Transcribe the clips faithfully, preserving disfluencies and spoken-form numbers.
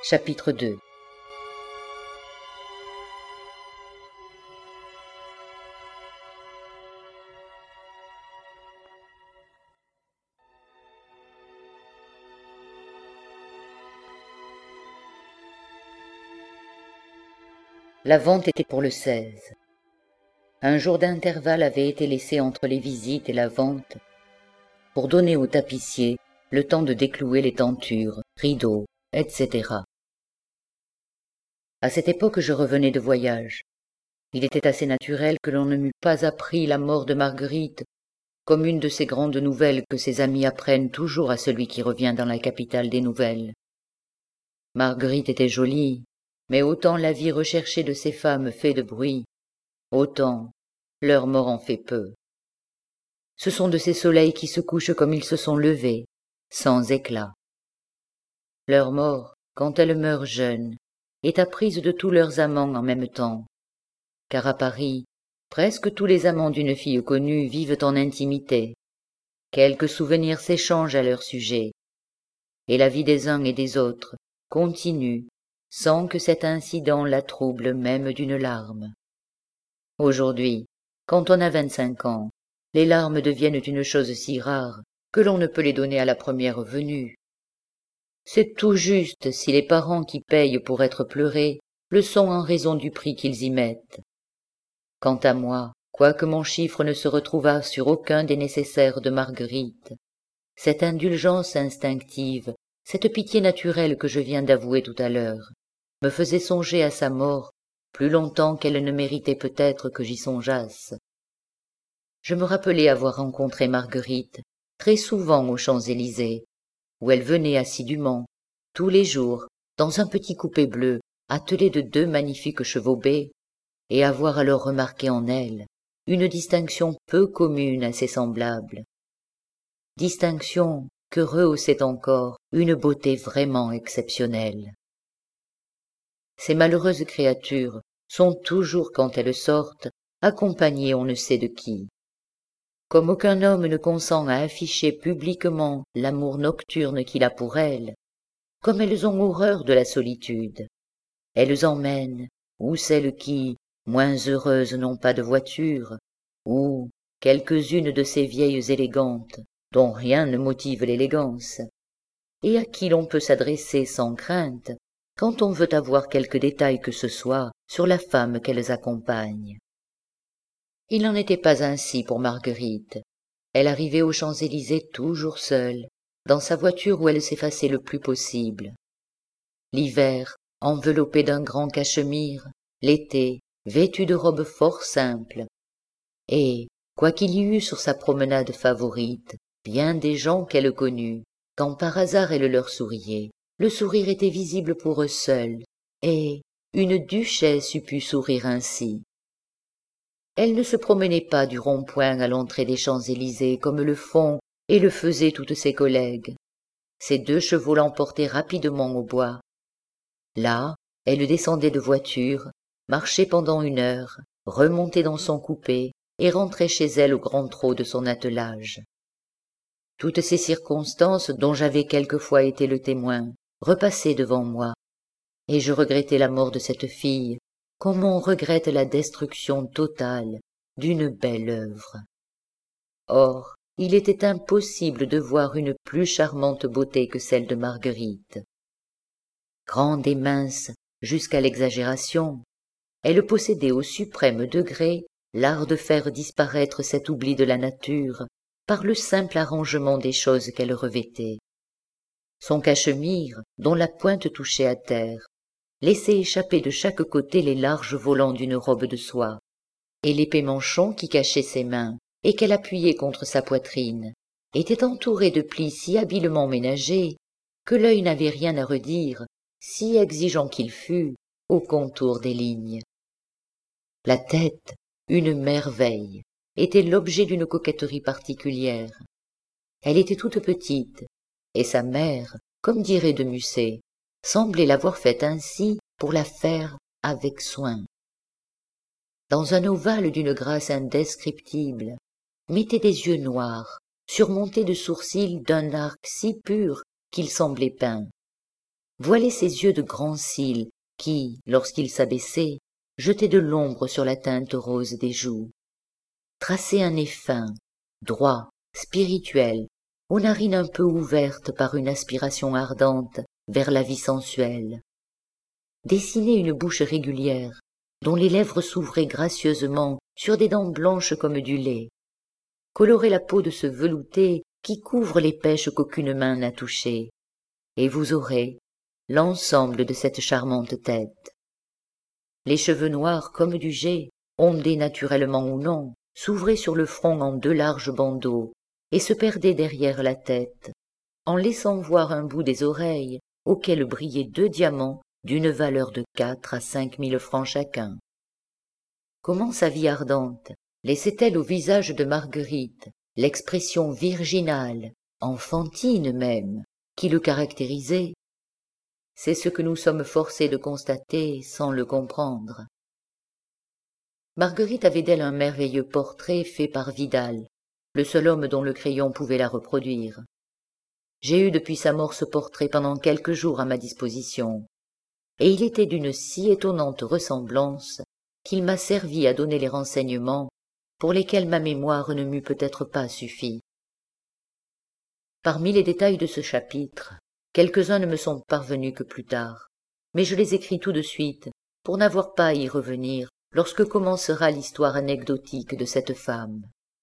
Chapitre deux. La vente était pour le seize. Un jour d'intervalle avait été laissé entre les visites et la vente pour donner au tapissier le temps de déclouer les tentures, rideaux, et cetera. À cette époque, je revenais de voyage. Il était assez naturel que l'on ne m'eût pas appris la mort de Marguerite comme une de ces grandes nouvelles que ses amis apprennent toujours à celui qui revient dans la capitale des nouvelles. Marguerite était jolie, mais autant la vie recherchée de ces femmes fait de bruit, autant leur mort en fait peu. Ce sont de ces soleils qui se couchent comme ils se sont levés, sans éclat. Leur mort, quand elles meurent jeunes, est apprise de tous leurs amants en même temps, car à Paris, presque tous les amants d'une fille connue vivent en intimité. Quelques souvenirs s'échangent à leur sujet, et la vie des uns et des autres continue sans que cet incident la trouble même d'une larme. Aujourd'hui, quand on a vingt-cinq ans, les larmes deviennent une chose si rare que l'on ne peut les donner à la première venue. C'est tout juste si les parents qui payent pour être pleurés le sont en raison du prix qu'ils y mettent. Quant à moi, quoique mon chiffre ne se retrouvât sur aucun des nécessaires de Marguerite, cette indulgence instinctive, cette pitié naturelle que je viens d'avouer tout à l'heure, me faisait songer à sa mort plus longtemps qu'elle ne méritait peut-être que j'y songeasse. Je me rappelais avoir rencontré Marguerite très souvent aux Champs-Élysées, où elle venait assidûment, tous les jours, dans un petit coupé bleu, attelé de deux magnifiques chevaux bais, et avoir alors remarqué en elle une distinction peu commune à ses semblables. Distinction que rehaussait encore une beauté vraiment exceptionnelle. Ces malheureuses créatures sont toujours, quand elles sortent, accompagnées on ne sait de qui. Comme aucun homme ne consent à afficher publiquement l'amour nocturne qu'il a pour elles, comme elles ont horreur de la solitude, elles emmènent, ou celles qui, moins heureuses, n'ont pas de voiture, ou quelques-unes de ces vieilles élégantes, dont rien ne motive l'élégance, et à qui l'on peut s'adresser sans crainte, quand on veut avoir quelque détail que ce soit sur la femme qu'elles accompagnent. Il n'en était pas ainsi pour Marguerite. Elle arrivait aux Champs-Élysées toujours seule, dans sa voiture où elle s'effaçait le plus possible. L'hiver, enveloppée d'un grand cachemire, l'été, vêtue de robes fort simples. Et, quoiqu'il y eût sur sa promenade favorite bien des gens qu'elle connut, quand par hasard elle leur souriait, le sourire était visible pour eux seuls, et une duchesse eût pu sourire ainsi. Elle ne se promenait pas du rond-point à l'entrée des Champs-Élysées comme le font et le faisaient toutes ses collègues. Ses deux chevaux l'emportaient rapidement au bois. Là, elle descendait de voiture, marchait pendant une heure, remontait dans son coupé et rentrait chez elle au grand trot de son attelage. Toutes ces circonstances dont j'avais quelquefois été le témoin repassaient devant moi, et je regrettais la mort de cette fille, comme on regrette la destruction totale d'une belle œuvre. Or, il était impossible de voir une plus charmante beauté que celle de Marguerite. Grande et mince jusqu'à l'exagération, elle possédait au suprême degré l'art de faire disparaître cet oubli de la nature par le simple arrangement des choses qu'elle revêtait. Son cachemire, dont la pointe touchait à terre, laissait échapper de chaque côté les larges volants d'une robe de soie, et l'épais manchon qui cachait ses mains et qu'elle appuyait contre sa poitrine était entouré de plis si habilement ménagés que l'œil n'avait rien à redire, si exigeant qu'il fût, au contour des lignes. La tête, une merveille, était l'objet d'une coquetterie particulière. Elle était toute petite, et sa mère, comme dirait de Musset, semblait l'avoir faite ainsi pour la faire avec soin. Dans un ovale d'une grâce indescriptible, mettait des yeux noirs, surmontés de sourcils d'un arc si pur qu'il semblait peint. voilait ses yeux de grands cils qui, lorsqu'ils s'abaissaient, jetaient de l'ombre sur la teinte rose des joues. Traçait un nez fin, droit, spirituel, aux narines un peu ouvertes par une aspiration ardente vers la vie sensuelle. Dessinait une bouche régulière, dont les lèvres s'ouvraient gracieusement sur des dents blanches comme du lait. Colorait la peau de ce velouté qui couvre les pêches qu'aucune main n'a touchées, et vous aurez l'ensemble de cette charmante tête. Les cheveux noirs comme du jais, ondés naturellement ou non, s'ouvraient sur le front en deux larges bandeaux et se perdaient derrière la tête, en laissant voir un bout des oreilles auxquelles brillaient deux diamants d'une valeur de quatre à cinq mille francs chacun. Comment sa vie ardente laissait-elle au visage de Marguerite l'expression virginale, enfantine même, qui le caractérisait? C'est ce que nous sommes forcés de constater sans le comprendre. Marguerite avait d'elle un merveilleux portrait fait par Vidal, le seul homme dont le crayon pouvait la reproduire. J'ai eu depuis sa mort ce portrait pendant quelques jours à ma disposition, et il était d'une si étonnante ressemblance qu'il m'a servi à donner les renseignements pour lesquels ma mémoire ne m'eût peut-être pas suffi. Parmi les détails de ce chapitre, quelques-uns ne me sont parvenus que plus tard, mais je les écris tout de suite pour n'avoir pas à y revenir lorsque commencera l'histoire anecdotique de cette femme.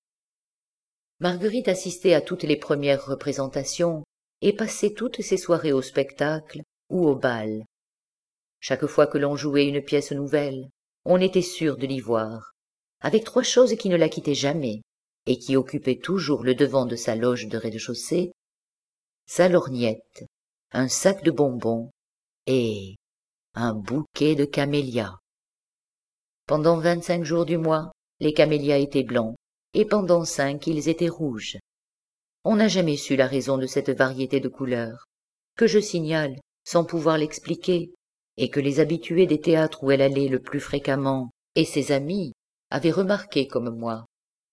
Marguerite assistait à toutes les premières représentations et passait toutes ses soirées au spectacle ou au bal. Chaque fois que l'on jouait une pièce nouvelle, on était sûr de l'y voir, avec trois choses qui ne la quittaient jamais et qui occupaient toujours le devant de sa loge de rez-de-chaussée: sa lorgnette, un sac de bonbons et un bouquet de camélias. Pendant vingt-cinq jours du mois, les camélias étaient blancs, et pendant cinq, ils étaient rouges. On n'a jamais su la raison de cette variété de couleurs, que je signale sans pouvoir l'expliquer, et que les habitués des théâtres où elle allait le plus fréquemment, et ses amis, avaient remarqué comme moi.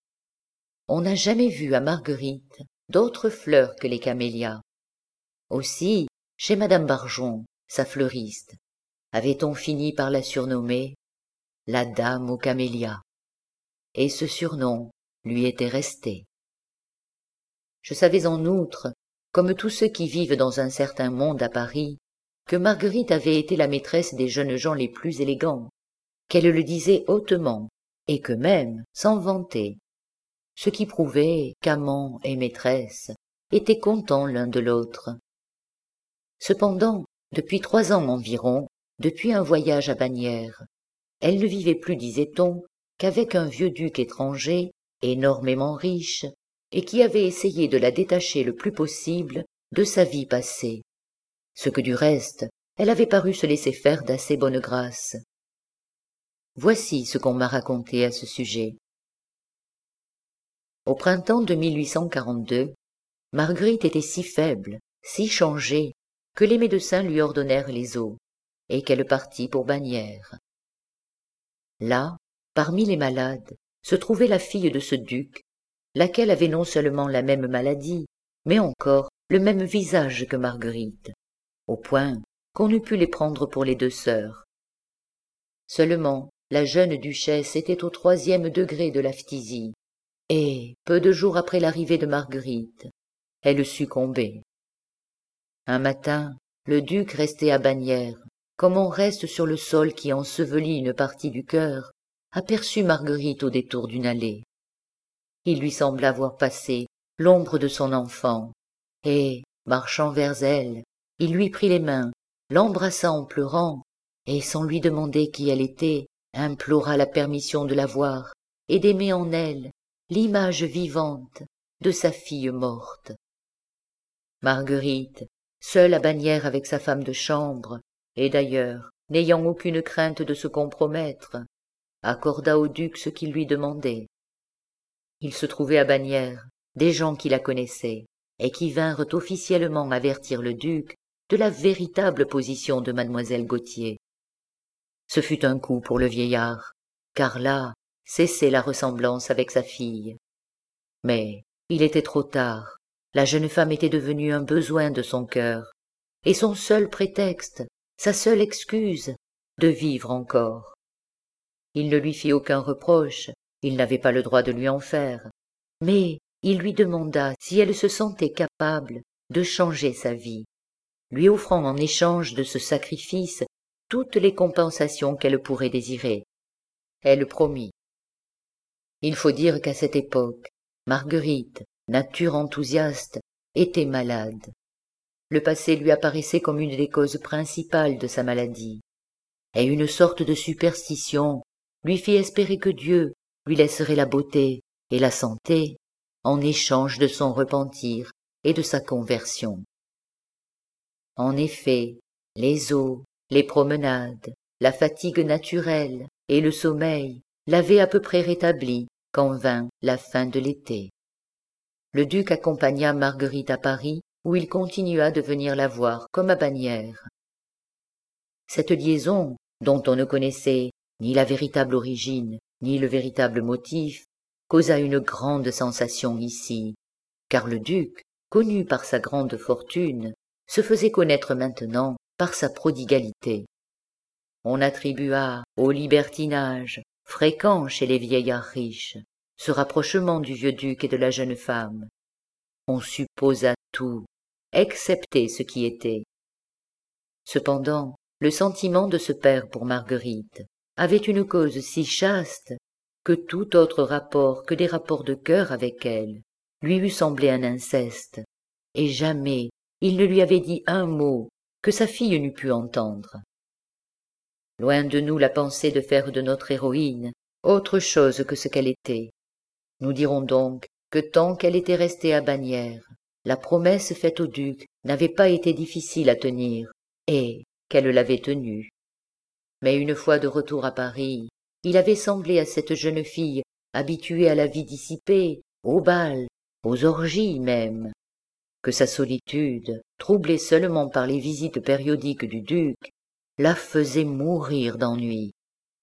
On n'a jamais vu à Marguerite d'autres fleurs que les camélias. Aussi, chez madame Barjon, sa fleuriste, avait-on fini par la surnommer la dame aux camélias, et ce surnom lui était resté. Je savais en outre, comme tous ceux qui vivent dans un certain monde à Paris, que Marguerite avait été la maîtresse des jeunes gens les plus élégants, qu'elle le disait hautement, et que même, sans vanter, ce qui prouvait qu'amant et maîtresse étaient contents l'un de l'autre. Cependant, depuis trois ans environ, depuis un voyage à Bagnères, elle ne vivait plus, disait-on, qu'avec un vieux duc étranger, énormément riche, et qui avait essayé de la détacher le plus possible de sa vie passée, ce que du reste elle avait paru se laisser faire d'assez bonne grâce. Voici ce qu'on m'a raconté à ce sujet. Au printemps de mille huit cent quarante-deux, Marguerite était si faible, si changée, que les médecins lui ordonnèrent les os, et qu'elle partit pour Bagnères. Là, parmi les malades, se trouvait la fille de ce duc, laquelle avait non seulement la même maladie, mais encore le même visage que Marguerite, au point qu'on eût pu les prendre pour les deux sœurs. Seulement, la jeune duchesse était au troisième degré de la phtisie, et, peu de jours après l'arrivée de Marguerite, elle succombait. Un matin, le duc restait à Bagnères, comme on reste sur le sol qui ensevelit une partie du cœur, aperçut Marguerite au détour d'une allée. Il lui sembla voir passer l'ombre de son enfant, et, marchant vers elle, il lui prit les mains, l'embrassa en pleurant, et sans lui demander qui elle était, implora la permission de la voir et d'aimer en elle l'image vivante de sa fille morte. Marguerite, seule à Bagnères avec sa femme de chambre, et d'ailleurs n'ayant aucune crainte de se compromettre, accorda au duc ce qu'il lui demandait. Il se trouvait à Bagnères des gens qui la connaissaient, et qui vinrent officiellement avertir le duc de la véritable position de mademoiselle Gautier. Ce fut un coup pour le vieillard, car là cessait la ressemblance avec sa fille. Mais il était trop tard, la jeune femme était devenue un besoin de son cœur, et son seul prétexte, sa seule excuse, de vivre encore. Il ne lui fit aucun reproche, il n'avait pas le droit de lui en faire, mais il lui demanda si elle se sentait capable de changer sa vie, lui offrant en échange de ce sacrifice toutes les compensations qu'elle pourrait désirer. Elle promit. Il faut dire qu'à cette époque, Marguerite, nature enthousiaste, était malade. Le passé lui apparaissait comme une des causes principales de sa maladie, et une sorte de superstition lui fit espérer que Dieu lui laisserait la beauté et la santé en échange de son repentir et de sa conversion. En effet, les eaux, les promenades, la fatigue naturelle et le sommeil l'avaient à peu près rétabli quand vint la fin de l'été. Le duc accompagna Marguerite à Paris, où il continua de venir la voir comme à Bagnères. Cette liaison, dont on ne connaissait ni la véritable origine, ni le véritable motif, causa une grande sensation ici, car le duc, connu par sa grande fortune, se faisait connaître maintenant par sa prodigalité. On attribua au libertinage, fréquent chez les vieillards riches, ce rapprochement du vieux duc et de la jeune femme. On supposa tout, excepté ce qui était. Cependant, le sentiment de ce père pour Marguerite avait une cause si chaste que tout autre rapport que des rapports de cœur avec elle lui eût semblé un inceste, et jamais il ne lui avait dit un mot que sa fille n'eût pu entendre. Loin de nous la pensée de faire de notre héroïne autre chose que ce qu'elle était. Nous dirons donc que tant qu'elle était restée à Bagnères, la promesse faite au duc n'avait pas été difficile à tenir, et qu'elle l'avait tenue. Mais une fois de retour à Paris, il avait semblé à cette jeune fille, habituée à la vie dissipée, aux bals, aux orgies même, que sa solitude, troublée seulement par les visites périodiques du duc, la faisait mourir d'ennui.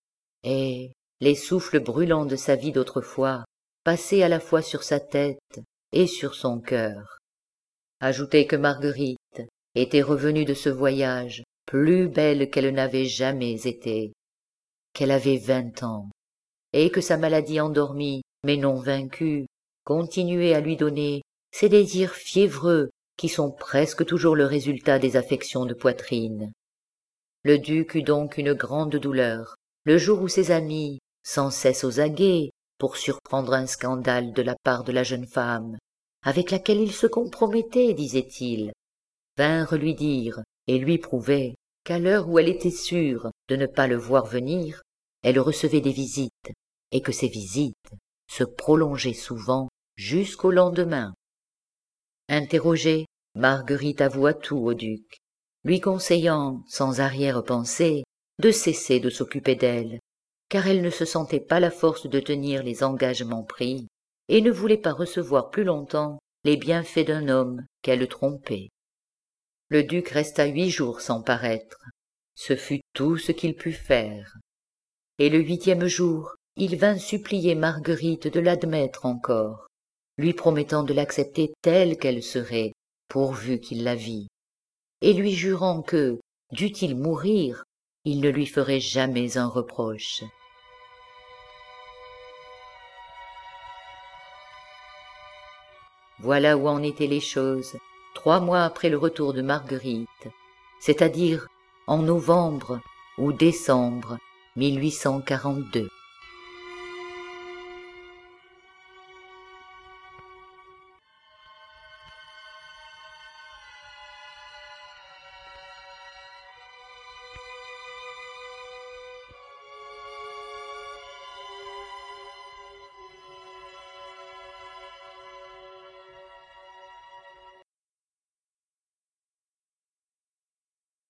Et les souffles brûlants de sa vie d'autrefois passaient à la fois sur sa tête et sur son cœur. Ajoutez que Marguerite était revenue de ce voyage plus belle qu'elle n'avait jamais été, qu'elle avait vingt ans, et que sa maladie endormie, mais non vaincue, continuait à lui donner ces désirs fiévreux qui sont presque toujours le résultat des affections de poitrine. Le duc eut donc une grande douleur le jour où ses amis, sans cesse aux aguets, pour surprendre un scandale de la part de la jeune femme, avec laquelle il se compromettait, disait-il, vinrent lui dire et lui prouver qu'à l'heure où elle était sûre de ne pas le voir venir, elle recevait des visites, et que ces visites se prolongeaient souvent jusqu'au lendemain. Interrogée, Marguerite avoua tout au duc, lui conseillant, sans arrière-pensée, de cesser de s'occuper d'elle, car elle ne se sentait pas la force de tenir les engagements pris, et ne voulait pas recevoir plus longtemps les bienfaits d'un homme qu'elle trompait. Le duc resta huit jours sans paraître. Ce fut tout ce qu'il put faire. Et le huitième jour, il vint supplier Marguerite de l'admettre encore, lui promettant de l'accepter telle qu'elle serait, pourvu qu'il la vît, et lui jurant que, dût-il mourir, il ne lui ferait jamais un reproche. Voilà où en étaient les choses, trois mois après le retour de Marguerite, c'est-à-dire en novembre ou décembre mille huit cent quarante-deux.